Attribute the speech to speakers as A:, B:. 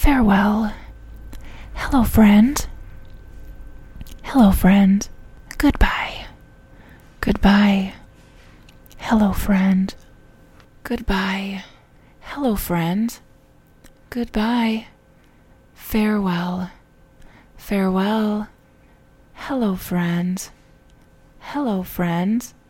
A: Farewell. Hello, friend. Hello, friend. Goodbye. Goodbye. Hello, friend. Goodbye. Hello, friend. Goodbye. Farewell. Farewell. Hello, friend. Hello, friend.